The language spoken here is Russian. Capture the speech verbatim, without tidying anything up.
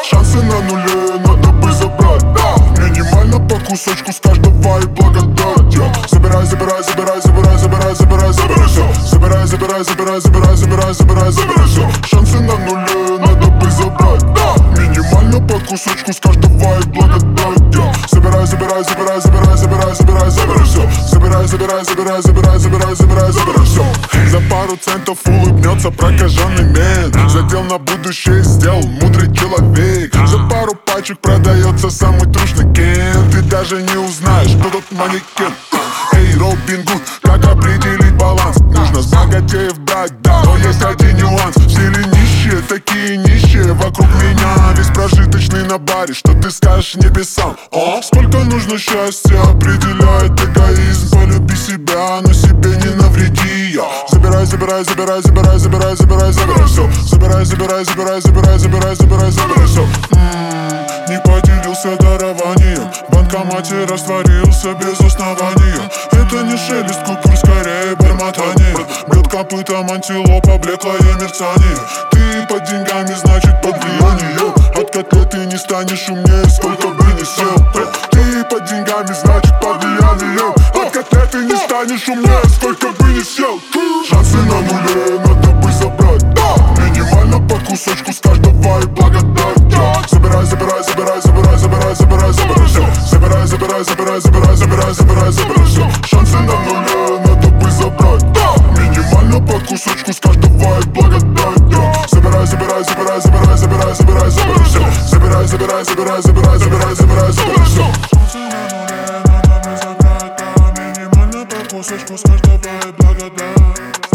Шансы на нуле, надо бы забрать, да. Минимально по кусочку с каждого и благодать, я. Забирай, забирай, забирай, забирай, забирай, забирай, забирай все. Забирай, забирай, забирай, забирай, забирай, забирай, забирай все. Шансы на нуле, надо бы забрать, да. Минимально по кусочку с каждого и благодать, я. Забирай, забирай, забирай, забирай, забирай, забирай, забирай все. Забирай, забирай, забирай, забирай, забирай, забирай, забирай все. За пару центов улыбнется прокаженный мент. Задел на будущее, сделал мудрый человек. За пару пачек продается самый трушный кен. Ты даже не узнаешь, кто тот манекен. Эй, Робин Гуд, как определить баланс? Нужно с богатеев брать, да, но есть один нюанс. Все ли нищие, такие нищие вокруг меня. Весь прожиточный на баре, что ты скажешь небесам? О, сколько нужно счастья, определяет эгоизм. Полюби себя, но себе не навреди, я. Забирай, забирай, забирай, забирай, забирай, забирай, забирай все. Забирай, забирай, забирай, забирай, забирай, забирай, забирай все. М-м, не поделился дарованием, в банкомате растворился без основания. Это не шелест купюр, скорее бормотание. Бьет копытом антилопа, блеклое мерцание. Ты под деньгами, значит под влиянием. От котлеты не станешь умнее, сколько бы ни сел. Ты под деньгами, значит под влиянием. От котлеты не станешь умнее, сколько бы ни сел. Шансы на нуле, надо бы забрать, да. Минимально по кусочку с каждого и благодать, да. Забирай, забирай, забирай, забирай, забирай, забирай, забирай все. Забирай, забирай, забирай, забирай, забирай, забирай, забирай все. Шансы на нуле, надо бы забрать, да. Минимально по кусочку с каждого и благодать, да. Забирай, забирай, забирай, забирай, забирай, забирай, забирай все. Забирай, забирай, забирай, забирай, забирай, забирай, забирай все. Шансы на нуле, надо бы забрать, да. Минимально по кусочку с каждого и благодать.